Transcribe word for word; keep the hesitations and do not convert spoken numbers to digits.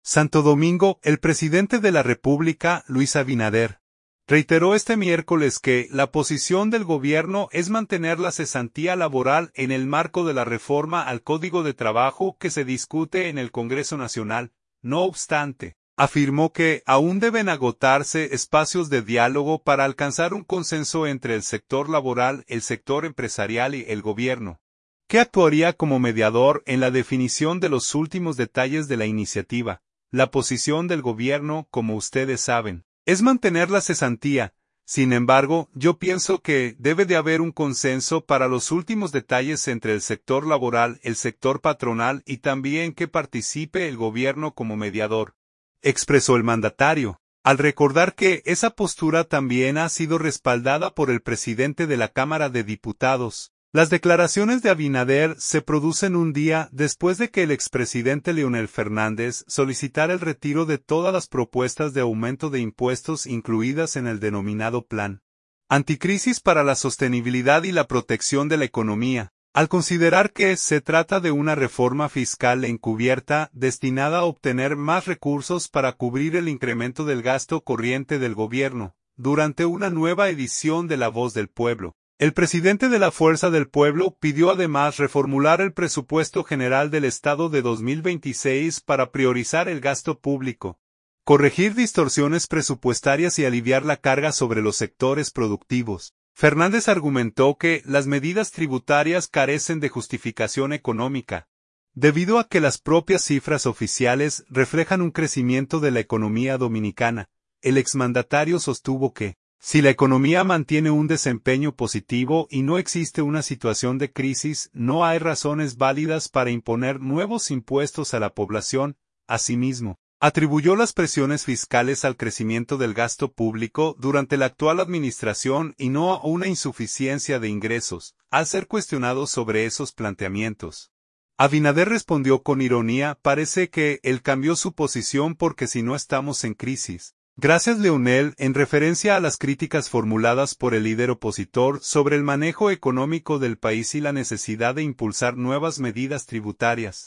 Santo Domingo, el presidente de la República, Luis Abinader, reiteró este miércoles que la posición del gobierno es mantener la cesantía laboral en el marco de la reforma al Código de Trabajo que se discute en el Congreso Nacional. No obstante, afirmó que aún deben agotarse espacios de diálogo para alcanzar un consenso entre el sector laboral, el sector empresarial y el gobierno, que actuaría como mediador en la definición de los últimos detalles de la iniciativa. La posición del gobierno, como ustedes saben, es mantener la cesantía. Sin embargo, yo pienso que debe de haber un consenso para los últimos detalles entre el sector laboral, el sector patronal y también que participe el gobierno como mediador, expresó el mandatario, al recordar que esa postura también ha sido respaldada por el presidente de la Cámara de Diputados. Las declaraciones de Abinader se producen un día después de que el expresidente Leonel Fernández solicitara el retiro de todas las propuestas de aumento de impuestos incluidas en el denominado Plan Anticrisis para la Sostenibilidad y la Protección de la Economía, al considerar que se trata de una reforma fiscal encubierta destinada a obtener más recursos para cubrir el incremento del gasto corriente del gobierno. Durante una nueva edición de La Voz del Pueblo, el presidente de la Fuerza del Pueblo pidió además reformular el presupuesto general del Estado de dos mil veintiséis para priorizar el gasto público, corregir distorsiones presupuestarias y aliviar la carga sobre los sectores productivos. Fernández argumentó que las medidas tributarias carecen de justificación económica, debido a que las propias cifras oficiales reflejan un crecimiento de la economía dominicana. El exmandatario sostuvo que, si la economía mantiene un desempeño positivo y no existe una situación de crisis, no hay razones válidas para imponer nuevos impuestos a la población. Asimismo, atribuyó las presiones fiscales al crecimiento del gasto público durante la actual administración y no a una insuficiencia de ingresos. Al ser cuestionado sobre esos planteamientos, Abinader respondió con ironía: parece que él cambió su posición porque si no estamos en crisis. Gracias Leonel, en referencia a las críticas formuladas por el líder opositor sobre el manejo económico del país y la necesidad de impulsar nuevas medidas tributarias.